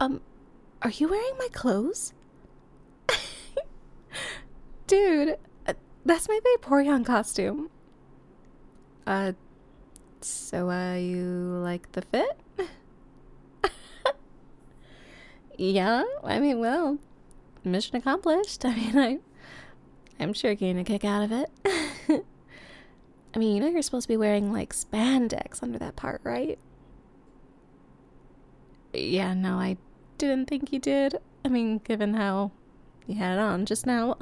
Um, are you wearing my clothes? Dude, that's my Vaporeon costume. Uh, you like the fit? Yeah, I mean, well, mission accomplished. I'm sure getting a kick out of it. I mean, you know you're supposed to be wearing, like, spandex under that part, right? Yeah, no, I didn't think you did. I mean, given how you had it on just now,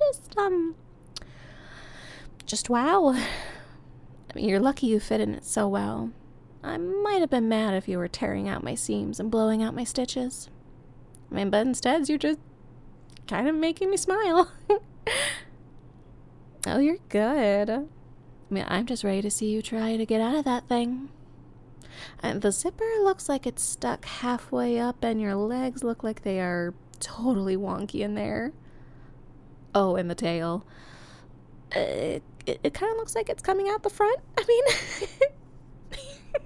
just wow. I mean, you're lucky you fit in it so well. I might have been mad if you were tearing out my seams and blowing out my stitches. I mean, but instead, you're just kind of making me smile. Oh, you're good. I mean, I'm just ready to see you try to get out of that thing. And the zipper looks like it's stuck halfway up, and your legs look like they are totally wonky in there. Oh, and the tail. It kind of looks like it's coming out the front. I mean,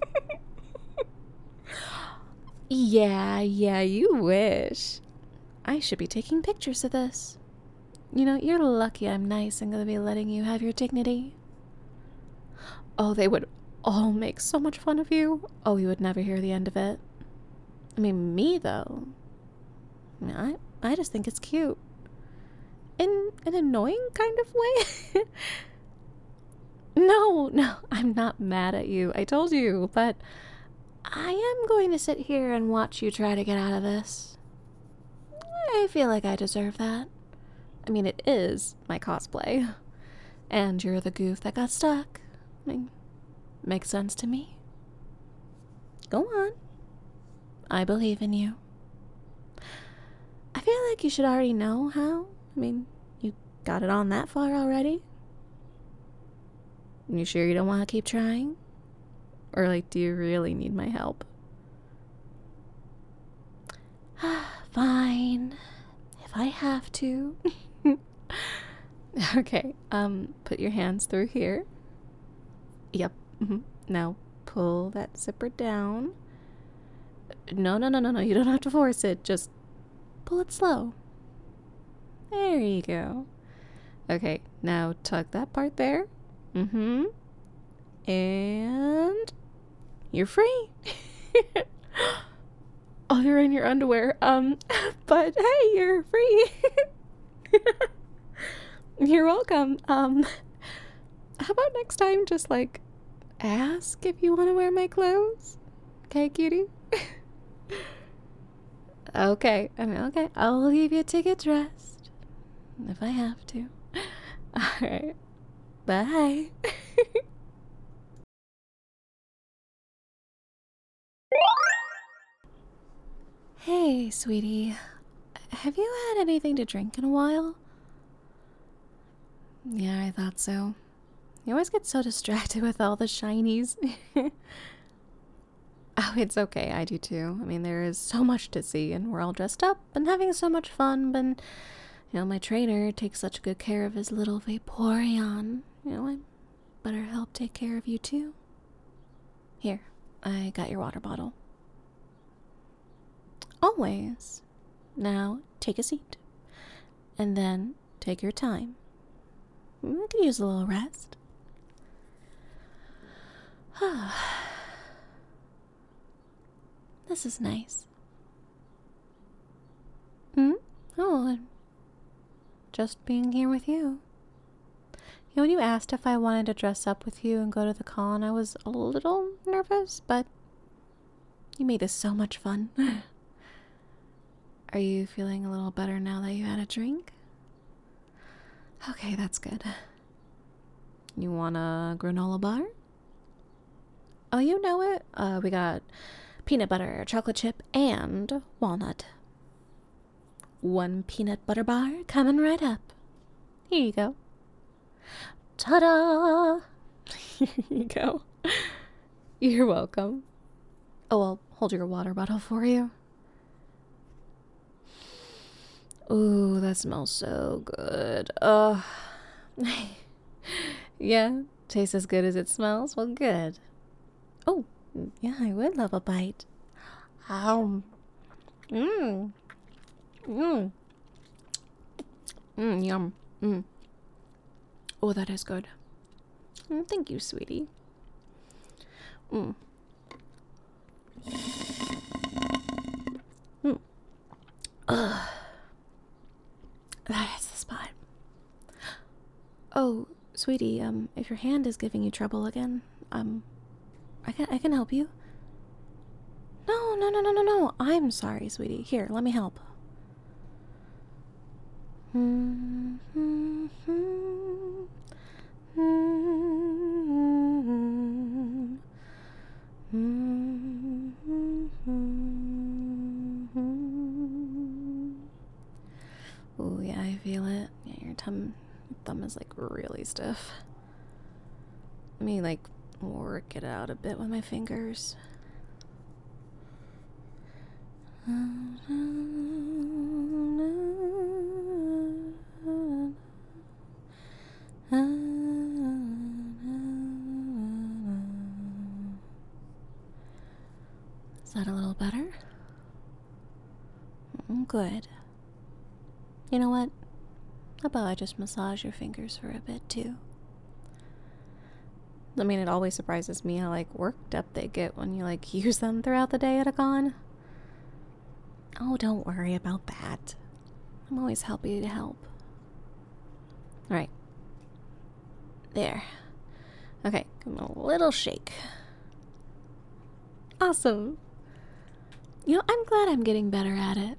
yeah, you wish. I should be taking pictures of this. You know, you're lucky I'm nice and gonna be letting you have your dignity. Oh, they would all make so much fun of you. Oh, you would never hear the end of it. I mean, me, though. I mean, I just think it's cute. In an annoying kind of way. No, I'm not mad at you. I told you, but I am going to sit here and watch you try to get out of this. I feel like I deserve that. I mean, it is my cosplay. And you're the goof that got stuck. I mean, makes sense to me. Go on. I believe in you. I feel like you should already know how. I mean, you got it on that far already. You sure you don't want to keep trying? Or, like, do you really need my help? Fine. If I have to. Okay, put your hands through here. Yep. Now, pull that zipper down. No, you don't have to force it. Just pull it slow. There you go. Okay, now tug that part there. And you're free. Oh, you're in your underwear. But hey, you're free. You're welcome. How about next time just like ask if you want to wear my clothes? Okay, cutie? Okay, okay. I'll leave you to get dressed if I have to. Alright. Bye. Hey, sweetie. Have you had anything to drink in a while? Yeah, I thought so. You always get so distracted with all the shinies. Oh, it's okay. I do too. I mean, there is so much to see, and we're all dressed up and having so much fun. But, you know, my trainer takes such good care of his little Vaporeon. You know, I better help take care of you too. Here, I got your water bottle. Always. Now, take a seat. And then take your time. I could use a little rest. This is nice. Oh, just being here with you. You know, when you asked if I wanted to dress up with you and go to the con, I was a little nervous, but you made this so much fun. Are you feeling a little better now that you had a drink? Okay, that's good. You want a granola bar? Oh, you know it. We got peanut butter, chocolate chip, and walnut. One peanut butter bar coming right up. Here you go. Ta-da! Here you go. You're welcome. Oh, I'll hold your water bottle for you. Ooh, that smells so good. Yeah, tastes as good as it smells. Well, good. Oh, yeah, I would love a bite. Mmm. Mmm. Mmm, yum. Mmm. Oh, that is good. Thank you, sweetie. Mmm. Mmm. Ugh. That is the spot. Oh, sweetie, if your hand is giving you trouble again, I can help you. No, no, no, no, no, no. I'm sorry, sweetie. Here, let me help. Oh, yeah, I feel it. Yeah, your thumb is like really stiff. Let me like work it out a bit with my fingers. Is that a little better? Good. You know what? How about I just massage your fingers for a bit too? I mean, it always surprises me how like worked up they get when you like use them throughout the day at a con. Oh, don't worry about that. I'm always happy to help. Alright. There. Okay, give them a little shake. Awesome. You know, I'm glad I'm getting better at it.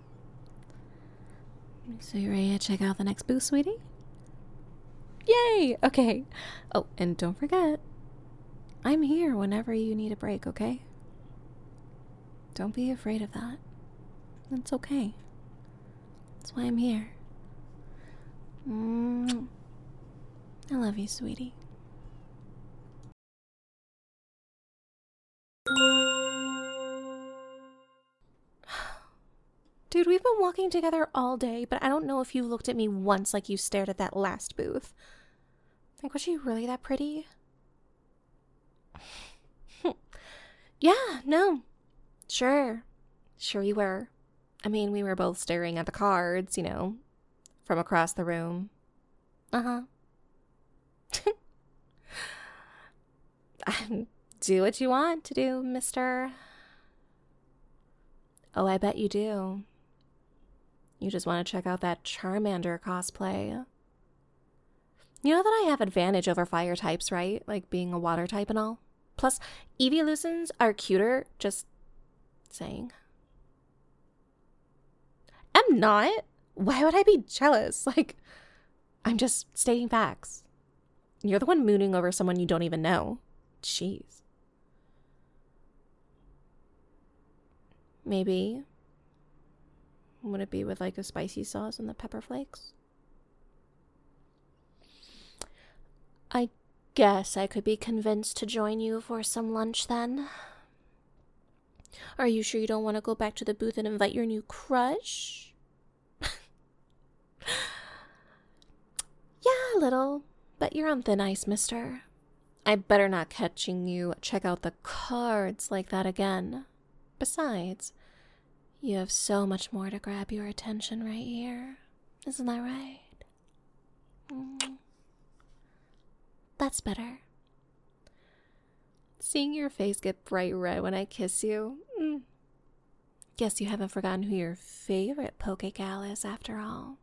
So you ready to check out the next booth, sweetie? Yay! Okay. Oh, and don't forget, I'm here whenever you need a break, okay? Don't be afraid of that. That's okay. That's why I'm here. I love you, sweetie. Dude, we've been walking together all day, but I don't know if you looked at me once like you stared at that last booth. Like, was she really that pretty? Yeah, no. Sure. Sure you were. I mean, we were both staring at the cards, you know, from across the room. Uh-huh. Do what you want to do, mister. Oh, I bet you do. You just want to check out that Charmander cosplay. You know that I have advantage over fire types, right? Like being a water type and all. Plus, Evolutions are cuter, just saying. I'm not. Why would I be jealous? Like, I'm just stating facts. You're the one mooning over someone you don't even know. Jeez. Maybe. Would it be with like a spicy sauce and the pepper flakes? I guess I could be convinced to join you for some lunch then. Are you sure you don't want to go back to the booth and invite your new crush? Yeah, a little. But you're on thin ice, mister. I better not catching you check out the cards like that again. Besides, you have so much more to grab your attention right here. Isn't that right? That's better. Seeing your face get bright red when I kiss you. Guess you haven't forgotten who your favorite Poke Gal is after all.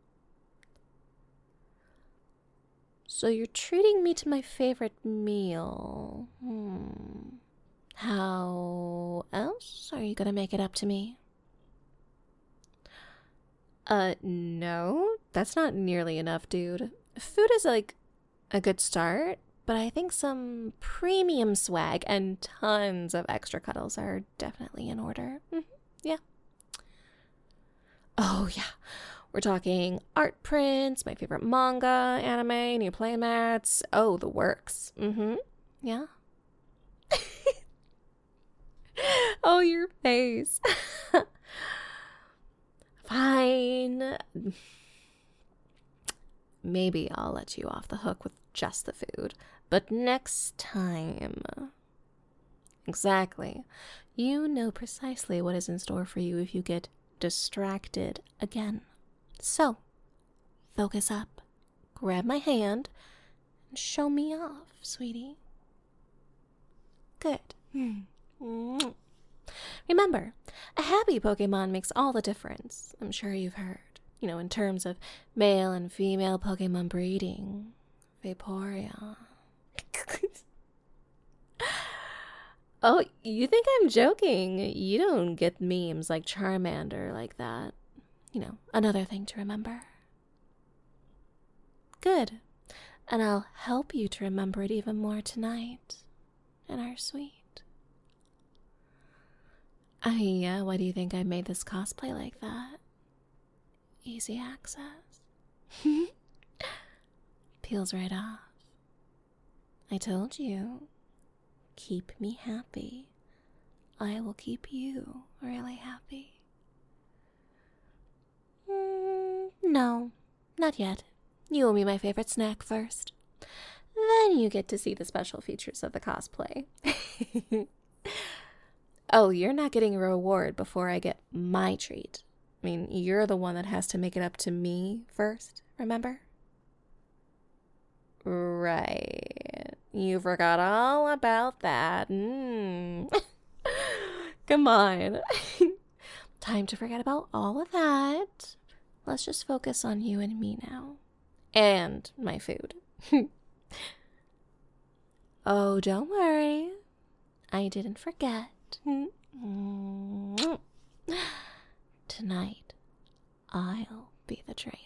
So you're treating me to my favorite meal. How else are you gonna make it up to me? No, that's not nearly enough, dude. Food is like a good start, but I think some premium swag and tons of extra cuddles are definitely in order. Yeah. Oh, yeah. We're talking art prints, my favorite manga, anime, new playmats. Oh, the works. Yeah. Oh, your face. Fine. Maybe I'll let you off the hook with just the food, but next time. Exactly. You know precisely what is in store for you if you get distracted again. So, focus up, grab my hand, and show me off, sweetie. Good. Remember, a happy Pokemon makes all the difference. I'm sure you've heard. In terms of male and female Pokemon breeding. Vaporeon. Oh, you think I'm joking? You don't get memes like Charmander like that. Another thing to remember. Good. And I'll help you to remember it even more tonight in our suite. Oh yeah, why do you think I made this cosplay like that? Easy access. Peels right off. I told you. Keep me happy. I will keep you really happy. No, not yet. You will be my favorite snack first. Then you get to see the special features of the cosplay. Oh, you're not getting a reward before I get my treat. I mean, you're the one that has to make it up to me first, remember? Right. You forgot all about that. Come on. Time to forget about all of that. Let's just focus on you and me now. And my food. Oh, don't worry. I didn't forget. Tonight, I'll be the trainer.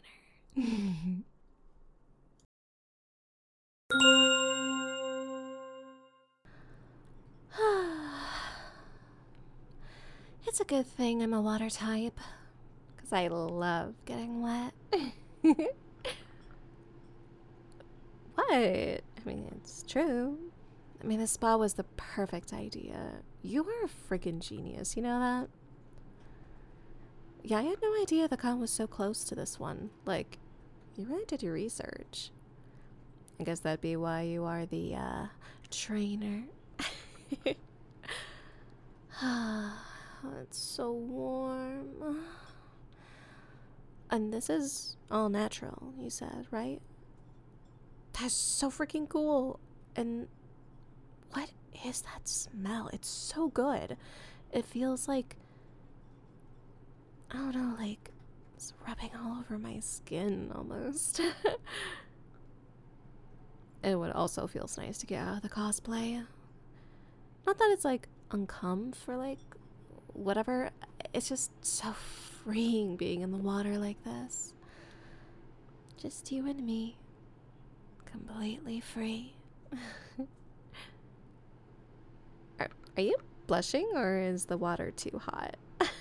It's a good thing I'm a water type, because I love getting wet. What? I mean, it's true. I mean, this spa was the perfect idea. You are a freaking genius, you know that? Yeah, I had no idea the con was so close to this one. Like, you really did your research. I guess that'd be why you are the, trainer. It's so warm. And this is all natural, you said, right? That's so freaking cool. And what is that smell? It's so good. It feels like, I don't know, like it's rubbing all over my skin almost. And what also feels nice to get out of the cosplay. Not that it's like uncomfortable for like whatever. It's just so freeing being in the water like this. Just you and me. Completely free. Are you blushing or is the water too hot?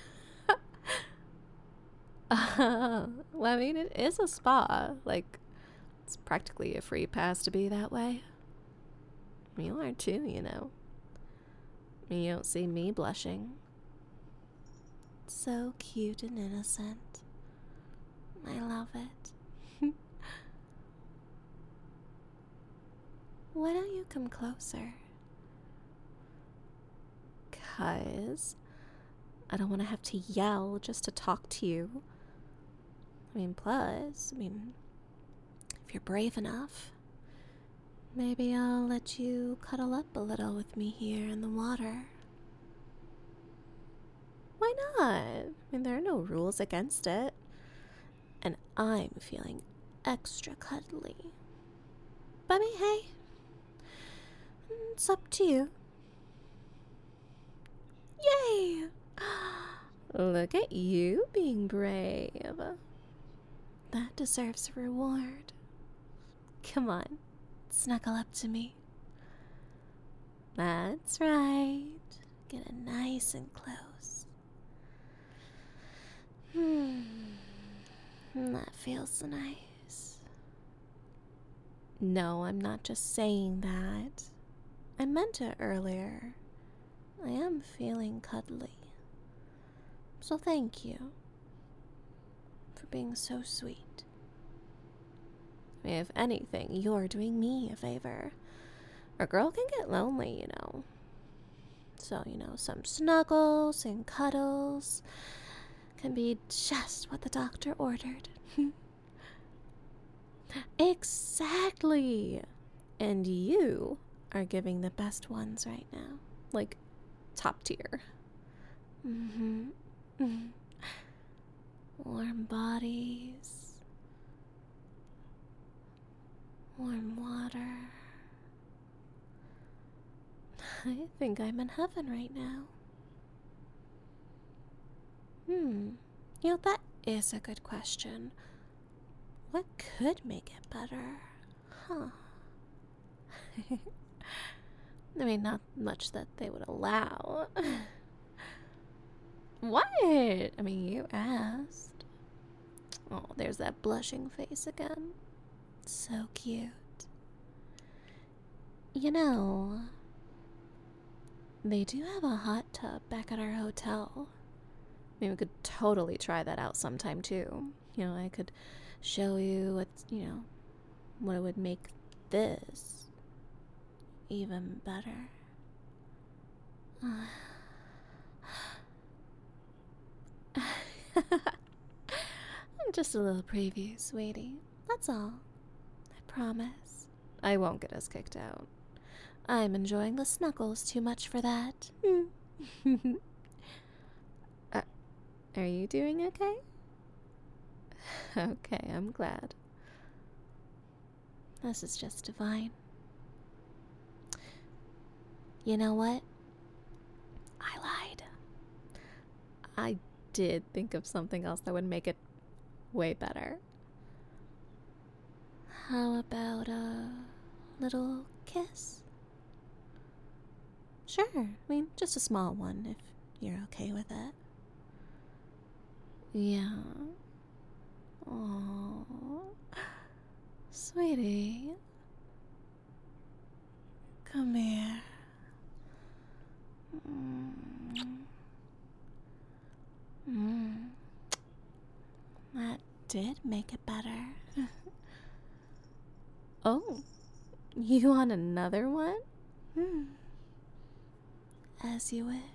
Well, I mean, it is a spa. Like, it's practically a free pass to be that way. You are too, you know. You don't see me blushing. So cute and innocent. I love it. Why don't you come closer? 'Cause I don't want to have to yell just to talk to you. I mean, plus, if you're brave enough, maybe I'll let you cuddle up a little with me here in the water. Why not? I mean, there are no rules against it. And I'm feeling extra cuddly. But I mean, hey, it's up to you. Yay! Look at you being brave. That deserves a reward. Come on, snuggle up to me. That's right. Get it nice and close. That feels nice. No, I'm not just saying that. I meant it earlier. I am feeling cuddly. So thank you for being so sweet. If anything, you're doing me a favor. A girl can get lonely, you know. So, some snuggles and cuddles can be just what the doctor ordered. Exactly. And you are giving the best ones right now. Like, top tier. Mm-hmm. Warm bodies. Warm water. I think I'm in heaven right now. That is a good question. What could make it better? Huh. I mean, not much that they would allow. What? I mean, you asked. Oh, there's that blushing face again. So cute. They do have a hot tub back at our hotel. Maybe we could totally try that out sometime too. I could show you what it would make this even better. Just a little preview, sweetie. That's all. I promise. I won't get us kicked out. I'm enjoying the snuggles too much for that. Are you doing okay? Okay, I'm glad. This is just divine. You know what? I lied. I did think of something else that would make it way better. How about a little kiss? Sure, I mean, just a small one if you're okay with it. Yeah. Oh, sweetie. Come here. That did make it better. Oh, you want another one? As you wish.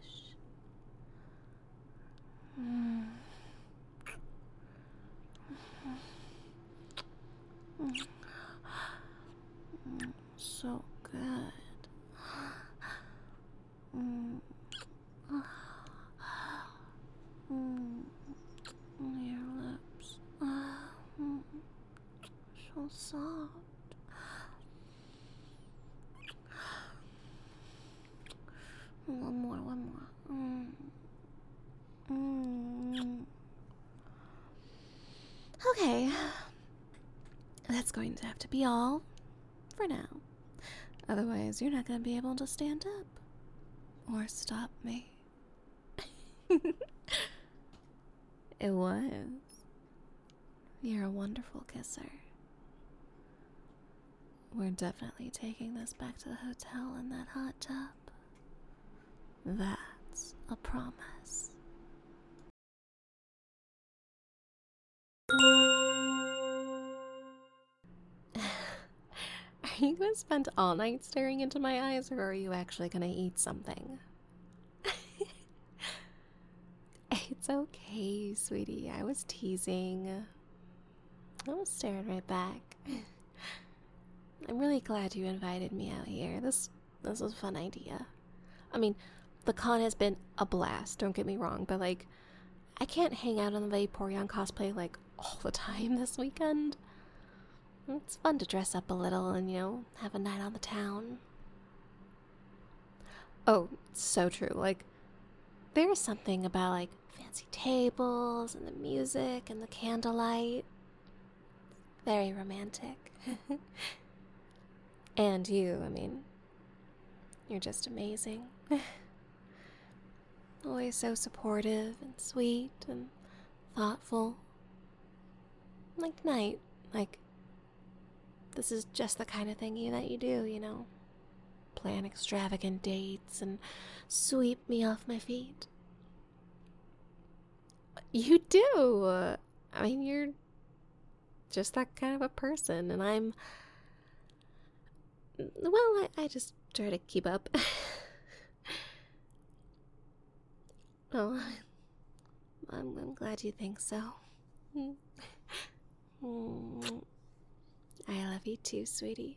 So good. Your lips. So soft. One more. Okay. That's going to have to be all for now. Otherwise, you're not going to be able to stand up or stop me. It was. You're a wonderful kisser. We're definitely taking this back to the hotel in that hot tub. That's a promise. Are you going to spend all night staring into my eyes, or are you actually going to eat something? It's okay, sweetie. I was teasing. I was staring right back. I'm really glad you invited me out here. This was a fun idea. I mean, the con has been a blast, don't get me wrong, but I can't hang out on the Vaporeon cosplay all the time this weekend. It's fun to dress up a little and, have a night on the town. Oh, so true. There's something about, fancy tables and the music and the candlelight. Very romantic. And you, I mean, you're just amazing. Always so supportive and sweet and thoughtful. Like tonight, this is just the kind of thing that you do, plan extravagant dates and sweep me off my feet. You do! I mean, you're just that kind of a person, and well, I just try to keep up. Oh, I'm glad you think so. Mm, I love you too, sweetie.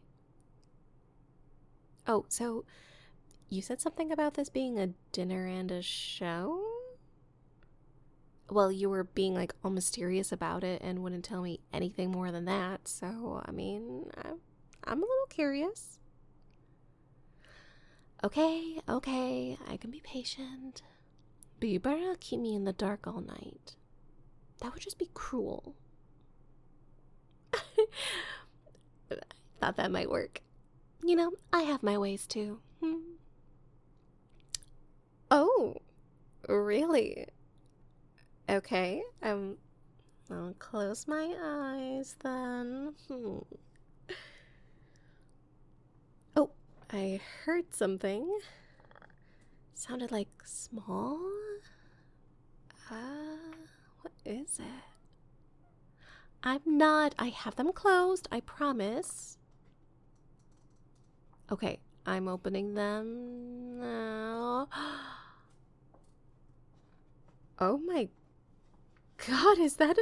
Oh, so you said something about this being a dinner and a show? Well, you were being like all mysterious about it and wouldn't tell me anything more than that, so I mean, I'm a little curious. Okay, okay, I can be patient. But you better not keep me in the dark all night. That would just be cruel. Thought that might work. You know, I have my ways too. Oh, really? Okay, I'll close my eyes then. Oh, I heard something. Sounded like small. What is it? I'm not. I have them closed, I promise. Okay, I'm opening them now. Oh my god, is that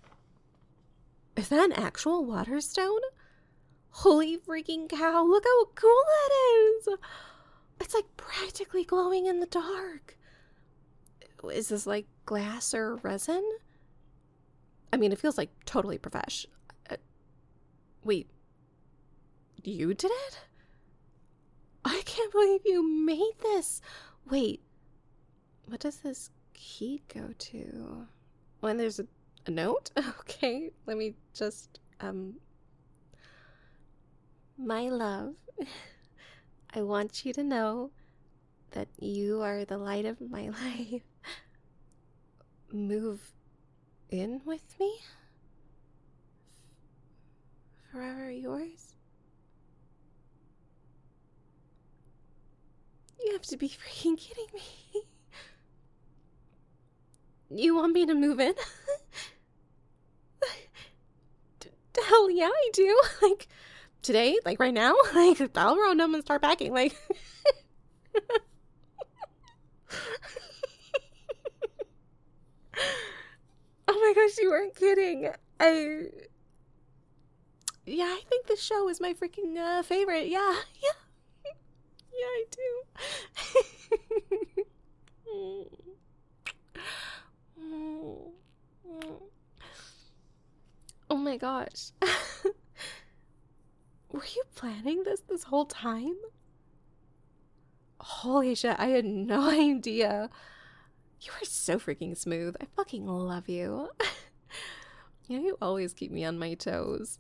an actual water stone? Holy freaking cow, look how cool that is! It's like practically glowing in the dark. Is this like glass or resin? I mean, it feels like totally profesh. Wait, you did it? I can't believe you made this. Wait, what does this key go to? When there's a note? Okay, let me just, my love, I want you to know that you are the light of my life. Move in with me? Forever yours? You have to be freaking kidding me. You want me to move in? Hell yeah, I do. Like, today, like right now, like, I'll run home and start packing. Like, oh my gosh, you weren't kidding. Yeah, I think this show is my freaking favorite. Yeah, yeah, yeah, I do. Oh my gosh. Were you planning this whole time? Holy shit, I had no idea. You are so freaking smooth. I fucking love you. You know, you always keep me on my toes.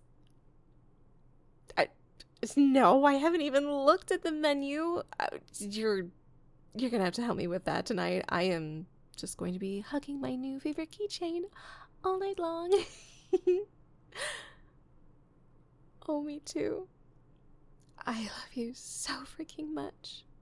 No, I haven't even looked at the menu. You're gonna have to help me with that tonight. I am just going to be hugging my new favorite keychain all night long. Oh, me too. I love you so freaking much.